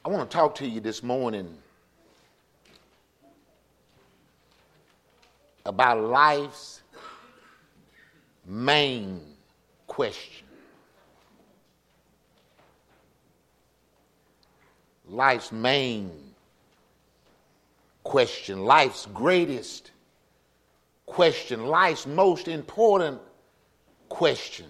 I want to talk to you this morning about life's main question. Life's main question, life's greatest question, life's most important question.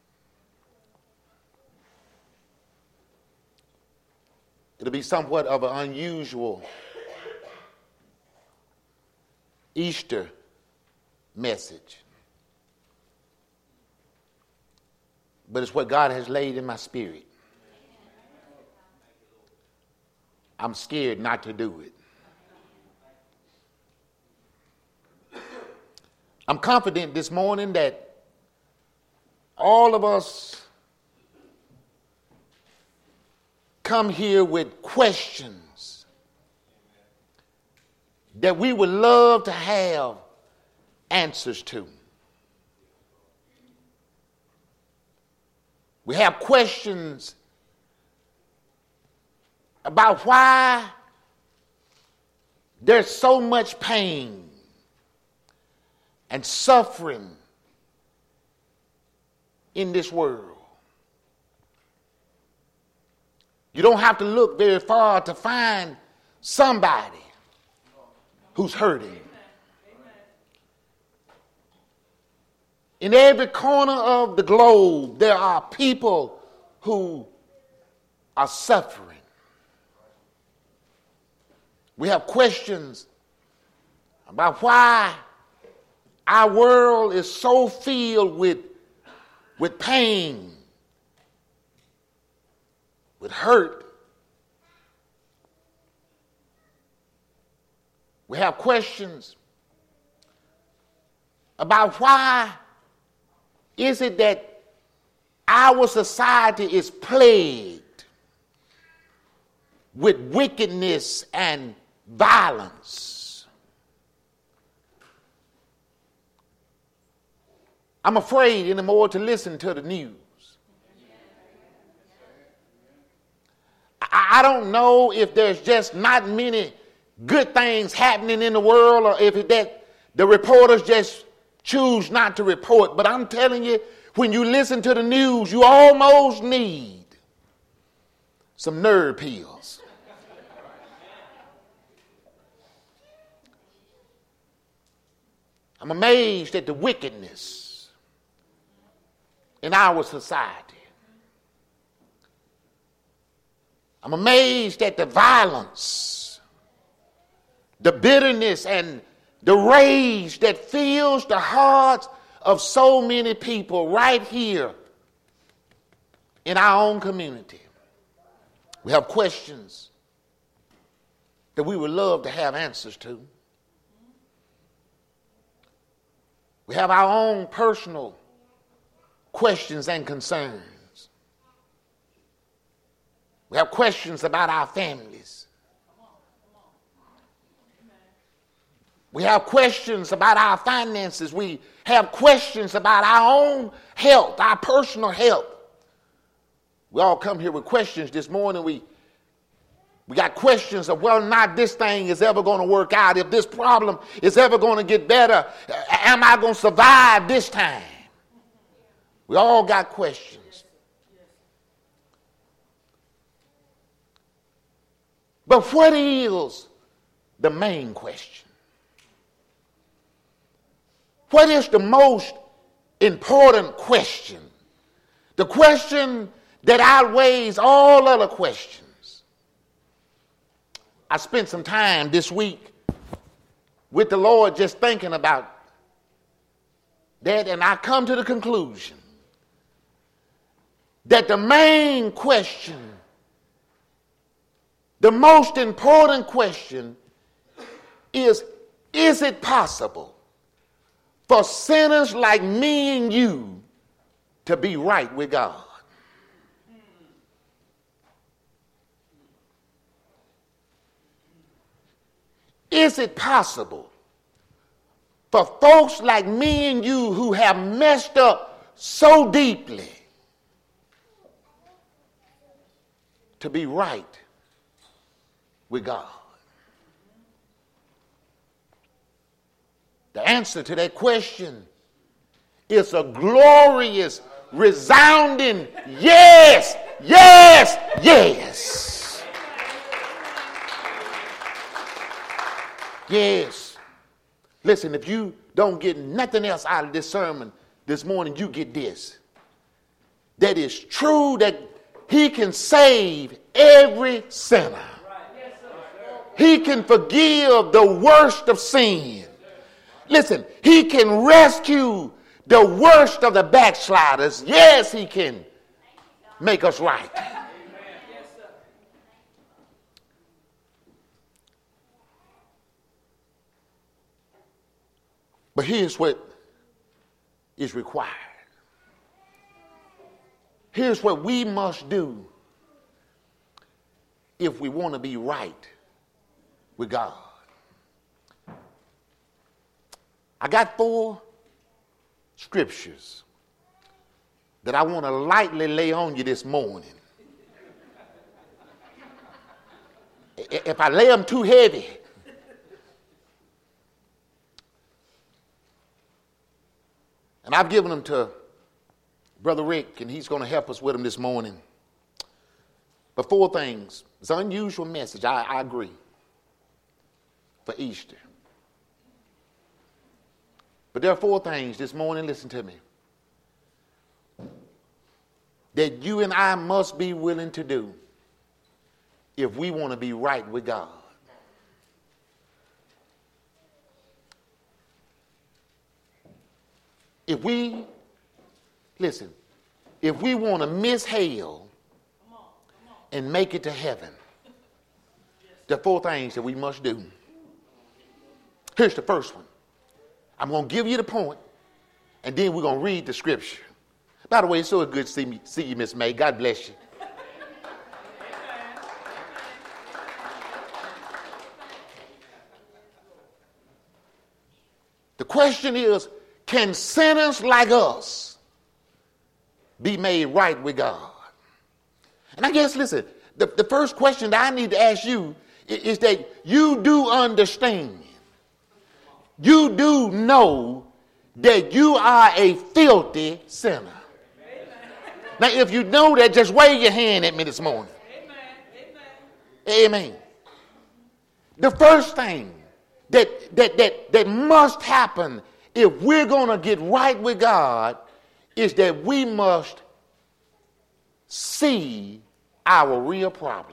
It'll be somewhat of an unusual Easter message, but it's what God has laid in my spirit. I'm scared not to do it. I'm confident this morning that all of us come here with questions that we would love to have answers to. We have questions about why there's so much pain and suffering in this world. You don't have to look very far to find somebody who's hurting. In every corner of the globe, there are people who are suffering. We have questions about why our world is so filled with pain, with hurt. We have questions about why is it that our society is plagued with wickedness and violence. I'm afraid anymore to listen to the news. I don't know if there's just not many good things happening in the world, or if it that the reporters just choose not to report. But I'm telling you, when you listen to the news, you almost need some nerve pills. I'm amazed at the wickedness in our society. I'm amazed at the violence, the bitterness, and the rage that fills the hearts of so many people right here in our own community. We have questions that we would love to have answers to. We have our own personal questions and concerns. We have questions about our families. We have questions about our finances. We have questions about our own health, our personal health. We all come here with questions this morning. We got questions of whether or not this thing is ever going to work out, if this problem is ever going to get better. Am I going to survive this time? We all got questions. But what is the main question? What is the most important question? The question that outweighs all other questions. I spent some time this week with the Lord just thinking about that, and I come to the conclusion that the main question, the most important question is it possible for sinners like me and you to be right with God? Is it possible for folks like me and you who have messed up so deeply to be right with God? The answer to that question is a glorious, resounding yes, yes, yes. Yes. Listen, if you don't get nothing else out of this sermon this morning, you get this. That is true that he can save every sinner. He can forgive the worst of sin. Listen, he can rescue the worst of the backsliders. Yes, he can make us right. But here's what is required. Here's what we must do if we want to be right with God. I got 4 scriptures that I want to lightly lay on you this morning. If I lay them too heavy, and I've given them to Brother Rick, and he's going to help us with them this morning. But 4 things. It's an unusual message, I agree, for Easter. But there are 4 things this morning, listen to me, that you and I must be willing to do if we want to be right with God. If we want to miss hell and make it to heaven, there are 4 things that we must do. Here's the first one. I'm going to give you the point, and then we're going to read the scripture. By the way, it's so good to see you, Miss May. God bless you. The question is, can sinners like us be made right with God? And I guess, listen, the first question that I need to ask you is that you do understand. You do know that you are a filthy sinner. Amen. Now, if you know that, just wave your hand at me this morning. Amen. Amen. The first thing that must happen if we're going to get right with God is that we must see our real problem.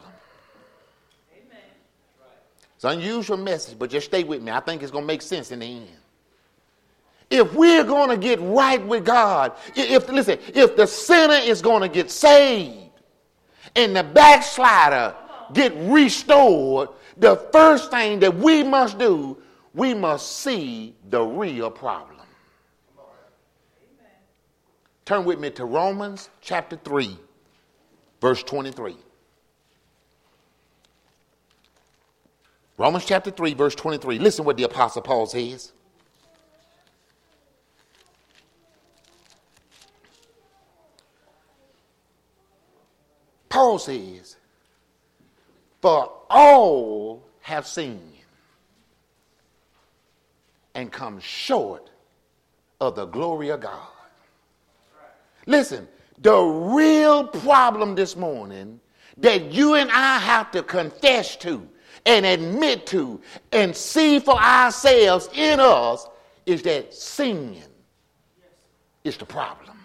It's an unusual message, but just stay with me. I think it's going to make sense in the end. If we're going to get right with God, if the sinner is going to get saved and the backslider get restored, the first thing that we must do, we must see the real problem. Turn with me to Romans chapter 3, verse 23. Romans chapter 3, verse 23. Listen what the Apostle Paul says. Paul says, for all have sinned and come short of the glory of God. Listen, the real problem this morning that you and I have to confess to and admit to and see for ourselves in us is that sin is the problem.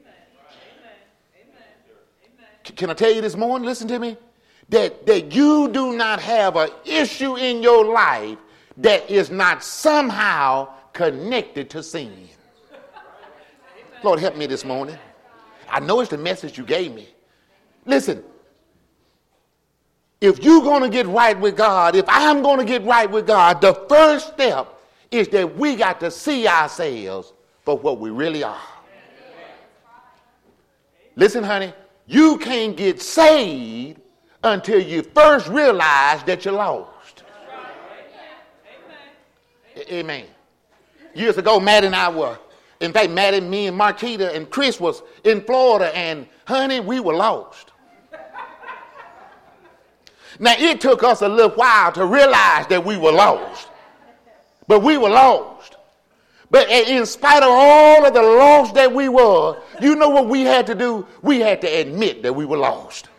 Can I tell you this morning, listen to me, that you do not have an issue in your life that is not somehow connected to sin. Lord, help me this morning. I know it's the message you gave me. Listen, if you're going to get right with God, if I'm going to get right with God, the first step is that we got to see ourselves for what we really are. Listen, honey, you can't get saved until you first realize that you're lost. Amen. Years ago, Matt and I were, in fact, Matt and me and Marquita and Chris was in Florida, and honey, we were lost. Now, it took us a little while to realize that we were lost. But we were lost. But in spite of all of the loss that we were, you know what we had to do? We had to admit that we were lost.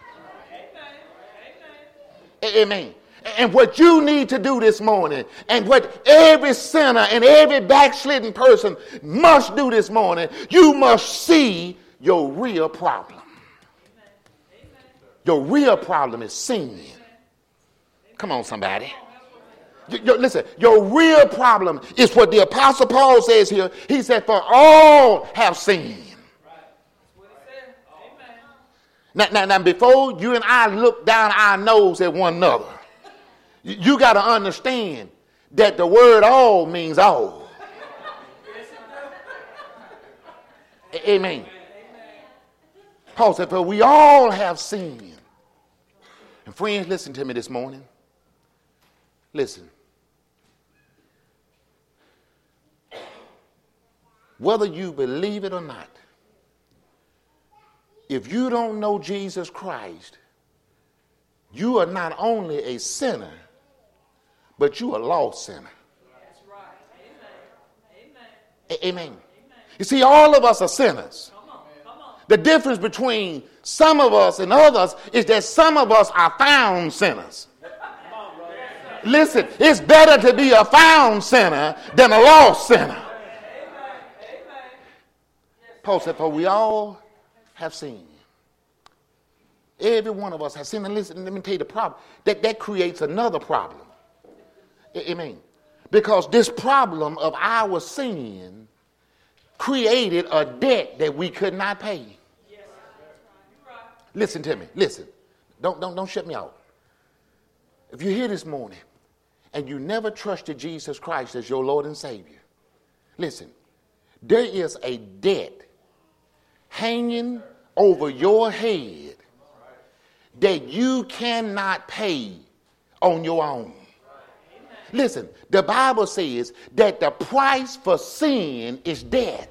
Amen. And what you need to do this morning, and what every sinner and every backslidden person must do this morning, you must see your real problem. Your real problem is sin. Come on, somebody. Listen, your real problem is what the Apostle Paul says here. He said, for all have sinned. Now, before you and I look down our nose at one another, you got to understand that the word all means all. Amen. Paul said, for we all have sinned. And friends, listen to me this morning. Listen. Whether you believe it or not, if you don't know Jesus Christ, you are not only a sinner, but you are a lost sinner. That's right. Amen. Amen. You see, all of us are sinners. Come on. The difference between some of us and others is that some of us are found sinners. Listen, it's better to be a found sinner than a lost sinner. Paul said, for we all have sinned. Every one of us has sinned. And listen, let me tell you the problem. That creates another problem. Amen. Because this problem of our sin created a debt that we could not pay. Listen to me. Listen. Don't shut me out. If you're here this morning and you never trusted Jesus Christ as your Lord and Savior, listen, there is a debt hanging over your head that you cannot pay on your own. Listen, the Bible says that the price for sin is death.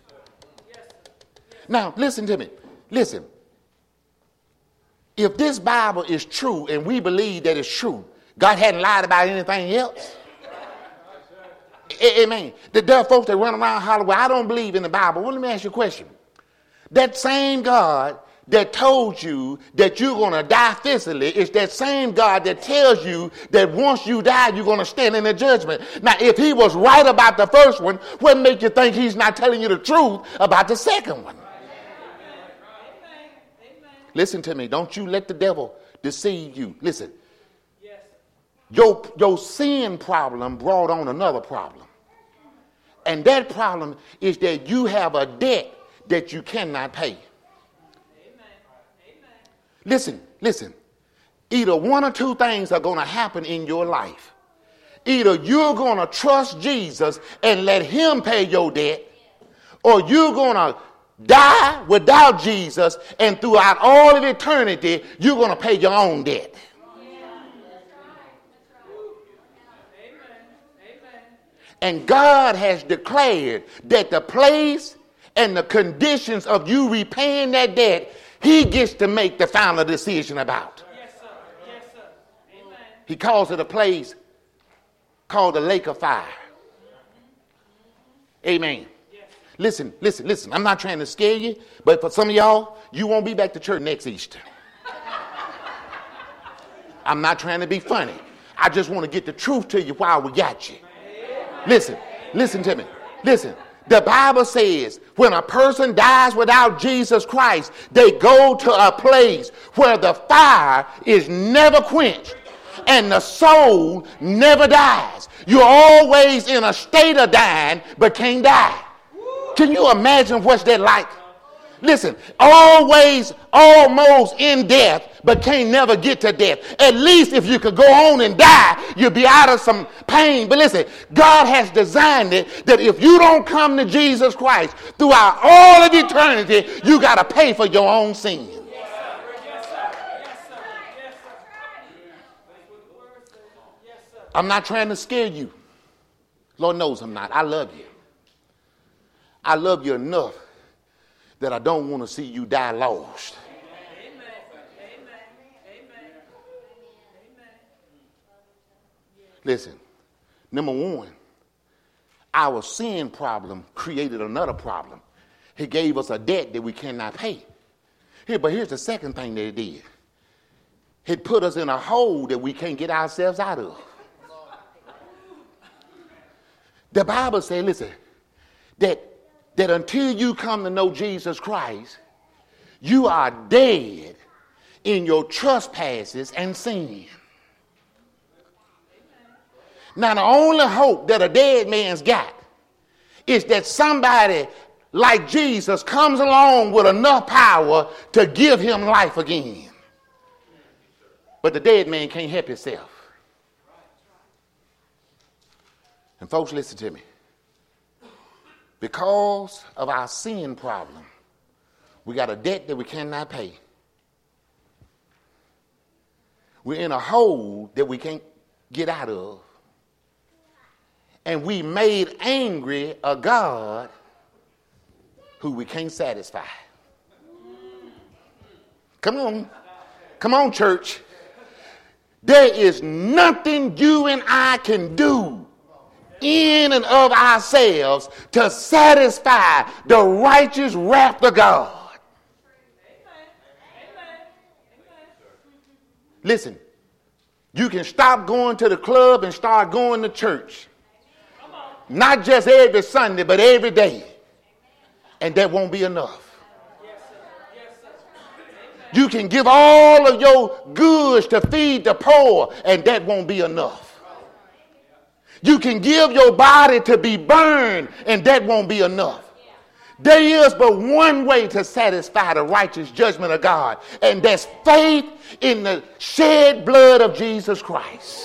Now, listen to me. Listen. If this Bible is true and we believe that it's true, God hadn't lied about anything else. Amen. There are folks that run around hollering, well, I don't believe in the Bible. Well, let me ask you a question. That same God that told you that you're going to die physically is that same God that tells you that once you die, you're going to stand in the judgment. Now, if he was right about the first one, what makes you think he's not telling you the truth about the second one? Listen to me. Don't you let the devil deceive you. Listen. Your sin problem brought on another problem. And that problem is that you have a debt that you cannot pay. Listen. Either one or two things are going to happen in your life. Either you're going to trust Jesus and let him pay your debt, or you're going to die without Jesus, and throughout all of eternity, you're going to pay your own debt. And God has declared that the place and the conditions of you repaying that debt, he gets to make the final decision about. Yes, sir. Yes, sir. Amen. He calls it a place called the lake of fire. Amen. Yes. Listen. I'm not trying to scare you, but for some of y'all, you won't be back to church next Easter. I'm not trying to be funny. I just want to get the truth to you while we got you. Listen to me. Listen. The Bible says when a person dies without Jesus Christ, they go to a place where the fire is never quenched and the soul never dies. You're always in a state of dying but can't die. Can you imagine what's that like? Listen, always almost in death, but can't never get to death. At least if you could go on and die, you'll be out of some pain. But listen, God has designed it that if you don't come to Jesus Christ throughout all of eternity, you got to pay for your own sin. I'm not trying to scare you. Lord knows I'm not. I love you. I love you enough that I don't want to see you die lost. Listen, number one, our sin problem created another problem. He gave us a debt that we cannot pay. But here's the second thing that it did. It put us in a hole that we can't get ourselves out of. The Bible says, listen, that until you come to know Jesus Christ, you are dead in your trespasses and sin. Now, the only hope that a dead man's got is that somebody like Jesus comes along with enough power to give him life again. But the dead man can't help himself. And folks, listen to me. Because of our sin problem, we got a debt that we cannot pay. We're in a hole that we can't get out of. And we made angry a God who we can't satisfy. Come on. Come on, church. There is nothing you and I can do in and of ourselves to satisfy the righteous wrath of God. Listen, you can stop going to the club and start going to church. Not just every Sunday, but every day. And that won't be enough. You can give all of your goods to feed the poor, and that won't be enough. You can give your body to be burned, and that won't be enough. There is but one way to satisfy the righteous judgment of God, and that's faith in the shed blood of Jesus Christ.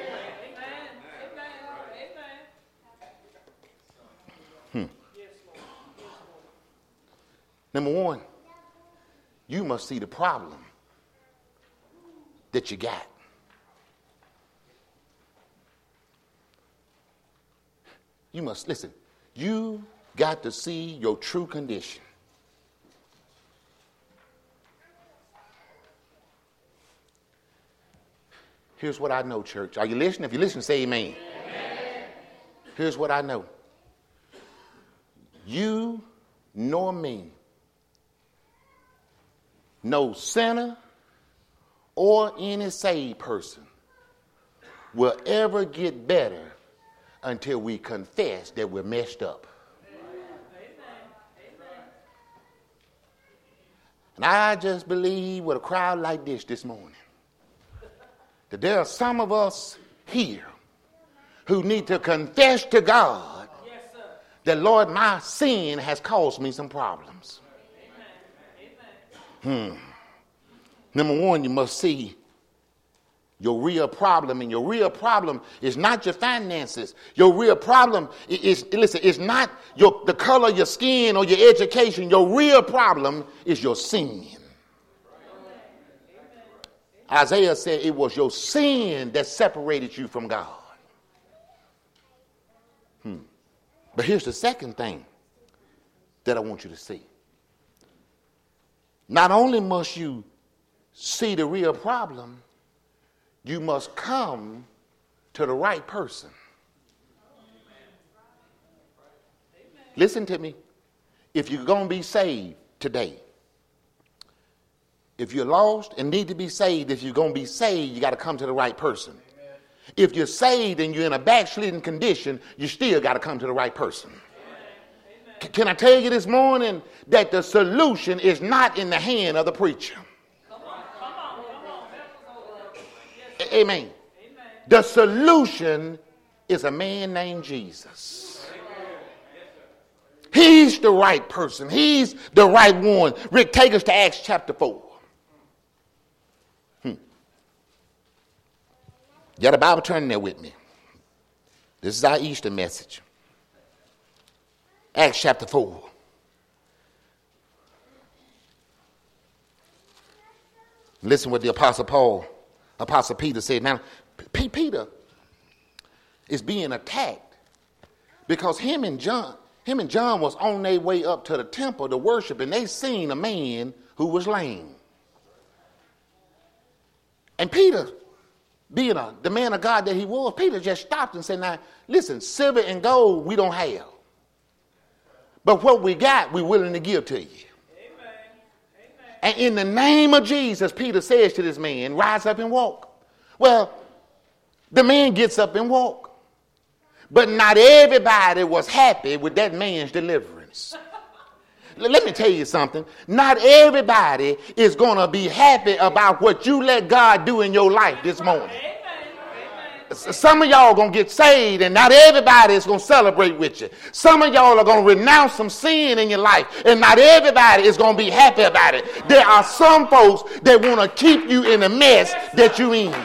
Number one, you must see the problem that you got. You must, listen, you got to see your true condition. Here's what I know, church. Are you listening? If you listen, say amen. Amen. Here's what I know. You nor me, no sinner or any saved person will ever get better until we confess that we're messed up. And I just believe with a crowd like this morning that there are some of us here who need to confess to God that, Lord, my sin has caused me some problems. Number one, you must see your real problem, and your real problem is not your finances. Your real problem is not the color of your skin or your education. Your real problem is your sin. Isaiah said it was your sin that separated you from God. But here's the second thing that I want you to see. Not only must you see the real problem, you must come to the right person. Listen to me. If you're going to be saved today, if you're lost and need to be saved, if you're going to be saved, you got to come to the right person. If you're saved and you're in a backslidden condition, you still got to come to the right person. Can I tell you this morning that the solution is not in the hand of the preacher? Amen. The solution is a man named Jesus. He's the right person. He's the right one. Rick, take us to Acts chapter 4. You got a Bible turning there with me. This is our Easter message. Acts chapter 4. Listen what the Apostle Peter said. Now, Peter is being attacked because him and John was on their way up to the temple to worship, and they seen a man who was lame. And Peter being the man of God that he was, Peter just stopped and said, now, listen, silver and gold we don't have. But what we got, we're willing to give to you. Amen. Amen. And in the name of Jesus, Peter says to this man, rise up and walk. Well, the man gets up and walk. But not everybody was happy with that man's deliverance. Let me tell you something. Not everybody is going to be happy about what you let God do in your life this morning. Some of y'all are going to get saved and not everybody is going to celebrate with you. Some of y'all are going to renounce some sin in your life and not everybody is going to be happy about it. There are some folks that want to keep you in the mess that you're in.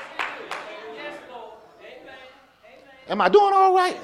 Am I doing all right?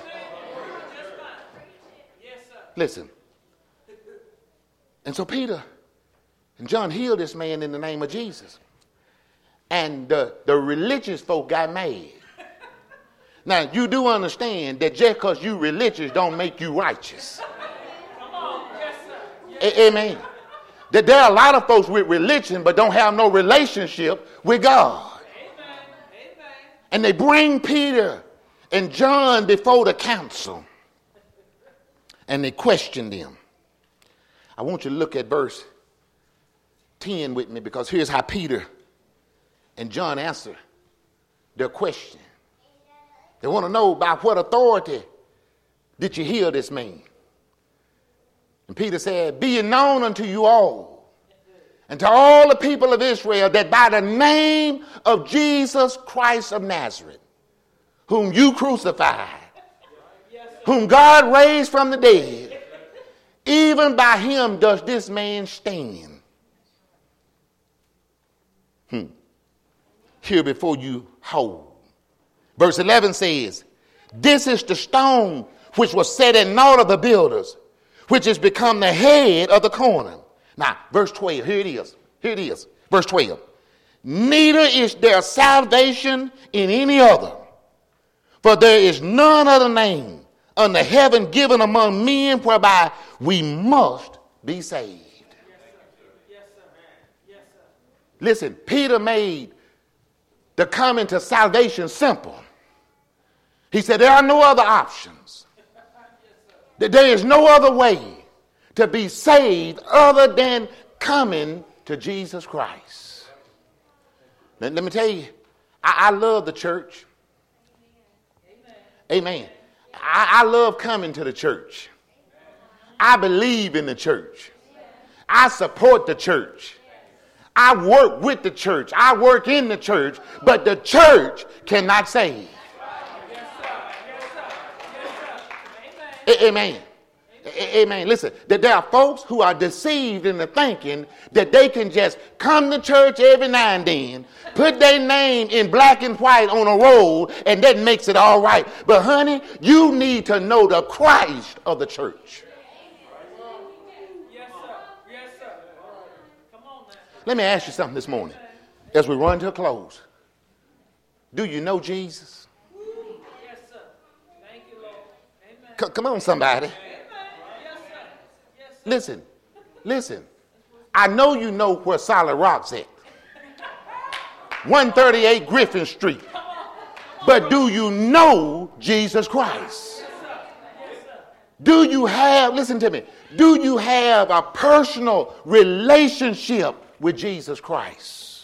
Listen. And so Peter and John healed this man in the name of Jesus. And the religious folk got mad. Now, you do understand that just because you religious don't make you righteous. Come on. Yes, sir. Yes. Amen. That there are a lot of folks with religion but don't have no relationship with God. Amen. Amen. And they bring Peter and John before the council. And they question them. I want you to look at verse 10 with me because here's how Peter and John answer their question. They want to know by what authority did you heal this man? And Peter said, be it known unto you all and to all the people of Israel that by the name of Jesus Christ of Nazareth, whom you crucified, whom God raised from the dead, even by him does this man stand. Here before you whole. Verse 11 says, this is the stone which was set in naught of the builders, which has become the head of the corner. Now, verse 12, here it is. Here it is. Verse 12. Neither is there salvation in any other, for there is none other name under heaven given among men whereby we must be saved. Yes, sir. Yes, sir. Listen, Peter made the coming to salvation simple. He said there are no other options. That there is no other way to be saved other than coming to Jesus Christ. Let me tell you, I love the church. Amen. I love coming to the church. I believe in the church. I support the church. I work with the church. I work in the church, but the church cannot save. Amen. Amen. Listen, that there are folks who are deceived into thinking that they can just come to church every now and then, put their name in black and white on a roll, and that makes it all right. But honey, you need to know the Christ of the church. Yes, sir. Yes, sir. Come on now. Let me ask you something this morning as we run to a close. Do you know Jesus? Yes, sir. Thank you, Lord. Amen. Come on, somebody. Listen. I know you know where Solid Rock's at. 138 Griffin Street. But do you know Jesus Christ? Do you have, listen to me, do you have a personal relationship with Jesus Christ?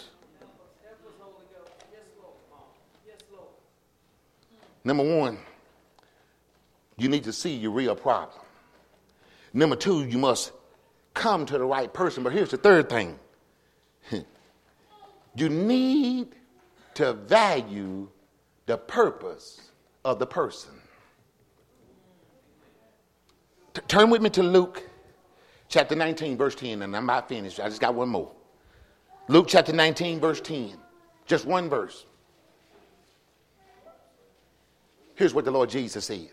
Number one, you need to see your real problem. Number two, you must come to the right person. But here's the third thing. You need to value the purpose of the person. Turn with me to Luke chapter 19, verse 10, and I'm about finished. I just got one more. Luke chapter 19, verse 10. Just one verse. Here's what the Lord Jesus said.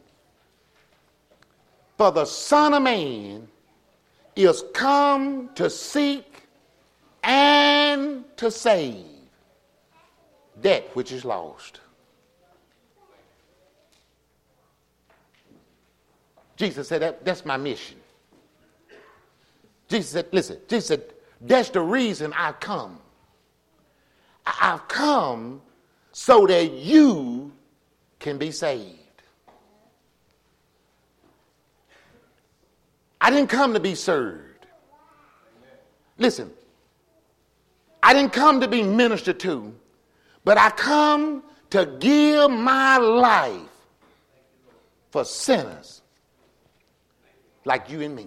For the Son of Man is come to seek and to save that which is lost. Jesus said, that's my mission. Jesus said, listen, Jesus said, that's the reason I come. I've come so that you can be saved. I didn't come to be served. Listen, I didn't come to be ministered to, but I come to give my life for sinners like you and me.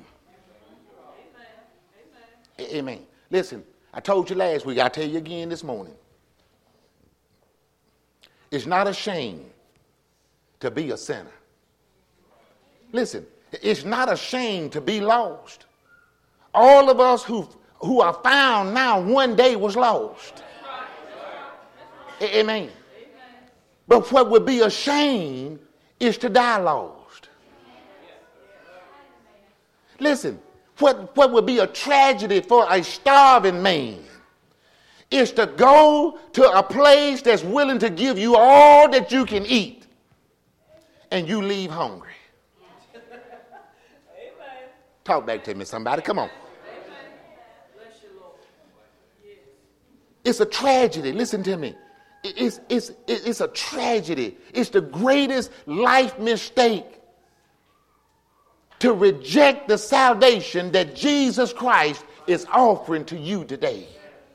Amen. Listen, I told you last week, I'll tell you again this morning. It's not a shame to be a sinner. Listen, it's not a shame to be lost. All of us who are found now one day was lost. Amen. But what would be a shame is to die lost. Listen, what would be a tragedy for a starving man is to go to a place that's willing to give you all that you can eat and you leave hungry. Talk back to me, somebody. Come on. It's a tragedy. Listen to me. It's a tragedy. It's the greatest life mistake to reject the salvation that Jesus Christ is offering to you today.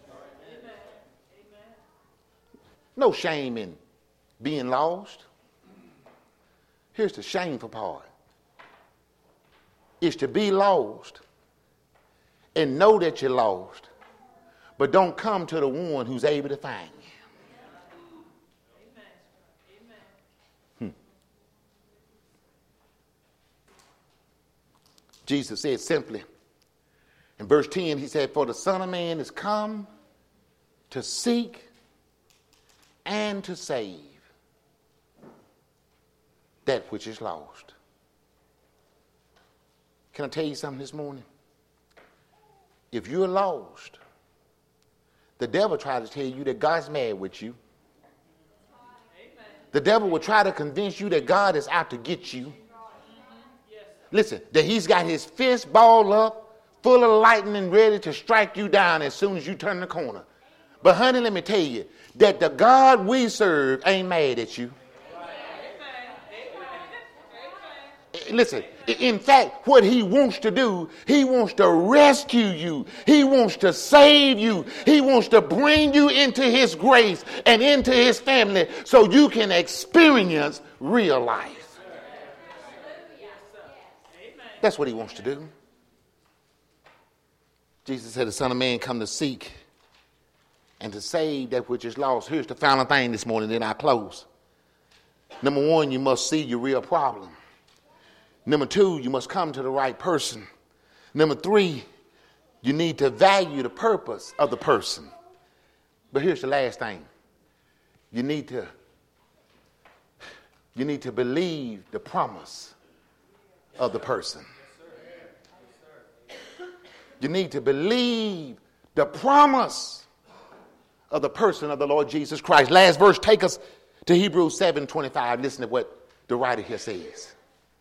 No shame in being lost. Here's the shameful part. It's to be lost and know that you're lost, but don't come to the one who's able to find you. Jesus said simply, in verse 10, he said, for the Son of Man is come to seek and to save that which is lost. Can I tell you something this morning? If you're lost, the devil tries to tell you that God's mad with you. The devil will try to convince you that God is out to get you. Listen, that he's got his fist balled up, full of lightning, ready to strike you down as soon as you turn the corner. But honey, let me tell you that the God we serve ain't mad at you. Listen, in fact, what he wants to do, he wants to rescue you. He wants to save you. He wants to bring you into his grace and into his family so you can experience real life. That's what he wants to do. Jesus said the Son of Man come to seek and to save that which is lost. Here's the final thing this morning, then I close. Number one, you must see your real problem. Number two, you must come to the right person. Number three, you need to value the purpose of the person. But here's the last thing. You need to believe the promise of the person. You need to believe the promise of the person of the Lord Jesus Christ. Last verse, take us to Hebrews 7:25. Listen to what the writer here says.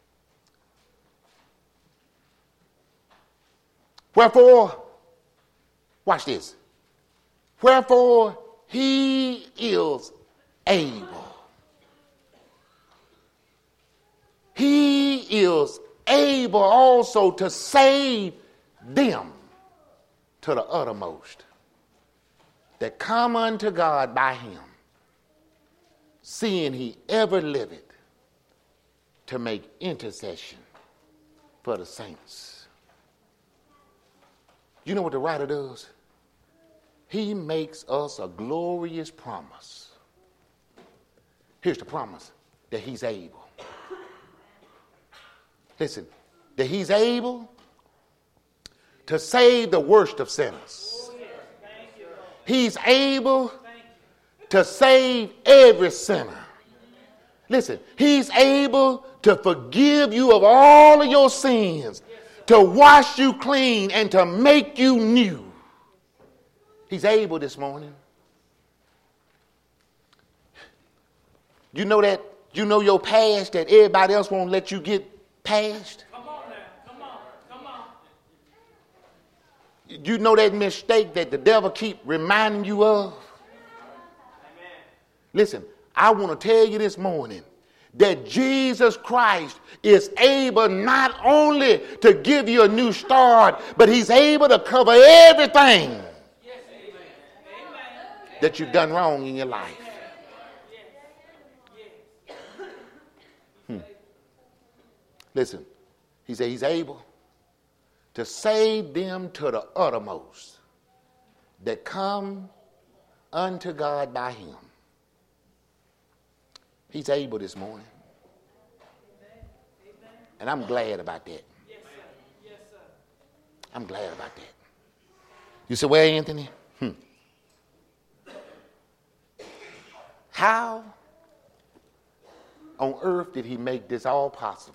Wherefore, watch this. Wherefore he is able. He is able also to save them to the uttermost that come unto God by him, seeing he ever liveth to make intercession for the saints. You know what the writer does? He makes us a glorious promise. Here's the promise, that he's able. Listen, that he's able to save the worst of sinners. He's able to save every sinner. Listen, he's able to forgive you of all of your sins, to wash you clean and to make you new. He's able this morning. You know that, you know your past that everybody else won't let you get past? Come on now, come on, come on. You know that mistake that the devil keep reminding you of? Listen, I want to tell you this morning that Jesus Christ is able not only to give you a new start, but he's able to cover everything that you've done wrong in your life. Listen, he said he's able to save them to the uttermost that come unto God by him. He's able this morning. And I'm glad about that. Yes, sir. Yes, sir. I'm glad about that. You say, well, Anthony, how on earth did he make this all possible?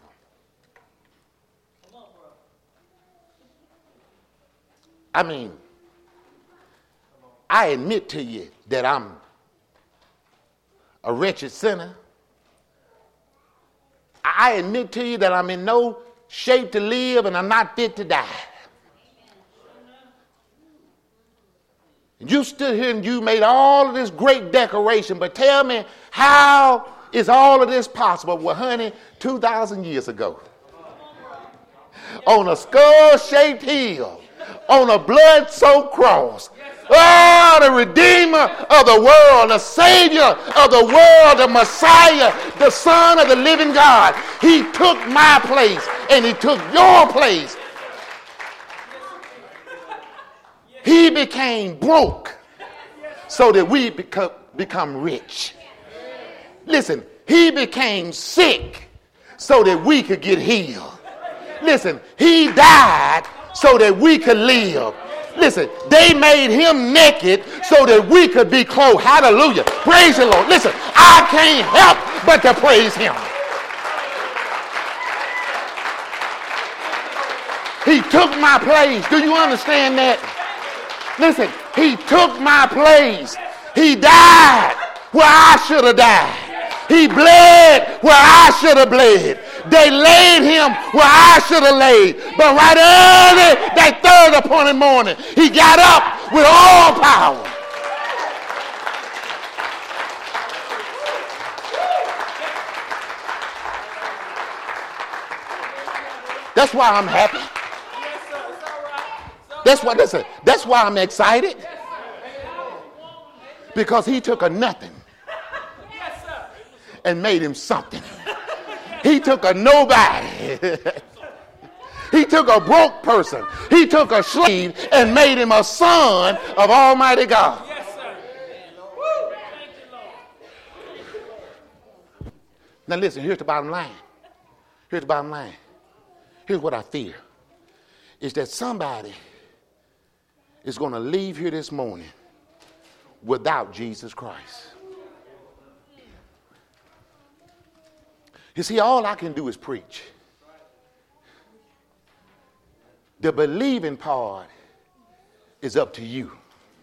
I mean, I admit to you that I'm a wretched sinner. I admit to you that I'm in no shape to live and I'm not fit to die. And you stood here and you made all of this great decoration, but tell me, how is all of this possible? Well, honey, 2,000 years ago, on a skull-shaped hill, on a blood-soaked cross, oh, the Redeemer of the world, the Savior of the world, the Messiah, the Son of the living God. He took my place and he took your place. He became broke so that we become rich. Listen, he became sick so that we could get healed. Listen, he died so that we could live. Listen, they made him naked so that we could be clothed. Hallelujah. Praise the Lord. Listen, I can't help but to praise him. He took my place. Do you understand that? Listen, he took my place. He died where I should have died. He bled where I should have bled. They laid him where I should have laid. But right early that third appointed morning, he got up with all power. That's why I'm happy. That's why I'm excited. Because he took a nothing and made him something. He took a nobody. He took a broke person. He took a slave and made him a son of Almighty God. Yes, sir. Now listen, here's the bottom line. Here's the bottom line. Here's what I fear. Is that somebody is going to leave here this morning without Jesus Christ. You see, all I can do is preach. The believing part is up to you.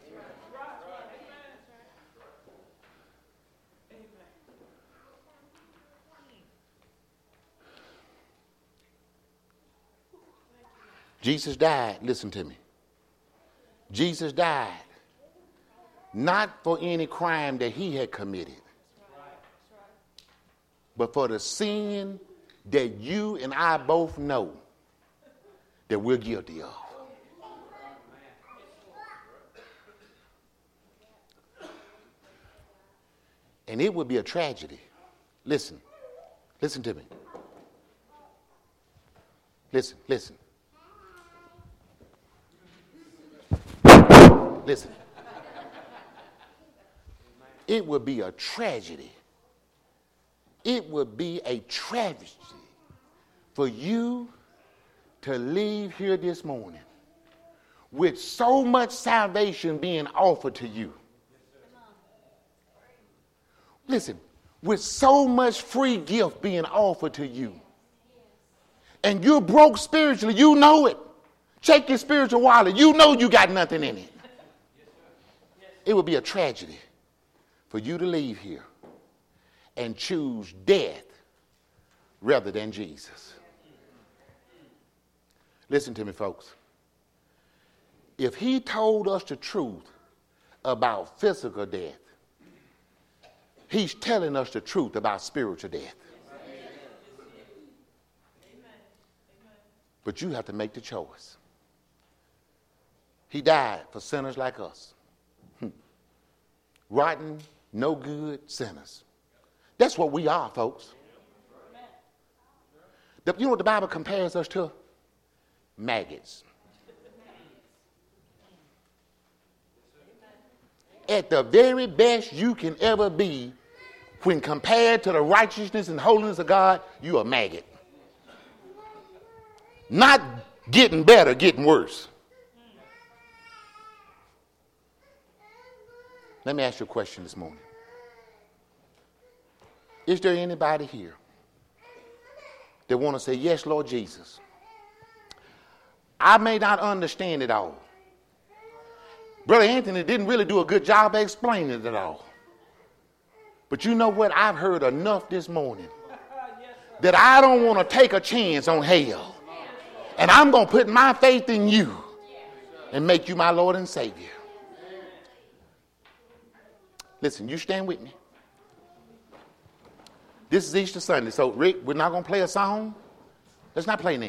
Jesus died, listen to me. Jesus died not for any crime that he had committed, but for the sin that you and I both know that we're guilty of. And it would be a tragedy. Listen to me. Listen. It would be a tragedy. It would be a tragedy for you to leave here this morning with so much salvation being offered to you. Listen, with so much free gift being offered to you. And you're broke spiritually, you know it. Check your spiritual wallet, you know you got nothing in it. It would be a tragedy for you to leave here and choose death rather than Jesus. Listen to me, folks. If he told us the truth about physical death, He's telling us the truth about spiritual death. But you have to make the choice. He died for sinners like us. Rotten, no good sinners. That's what we are, folks. You know what the Bible compares us to? Maggots. At the very best you can ever be, when compared to the righteousness and holiness of God, you're a maggot. Not getting better, getting worse. Let me ask you a question this morning. Is there anybody here that want to say, yes, Lord Jesus, I may not understand it all. Brother Anthony didn't really do a good job of explaining it all. But you know what? I've heard enough this morning that I don't want to take a chance on hell. And I'm going to put my faith in you and make you my Lord and Savior. Listen, you stand with me. This is Easter Sunday. So, Rick, we're not going to play a song. Let's not play now.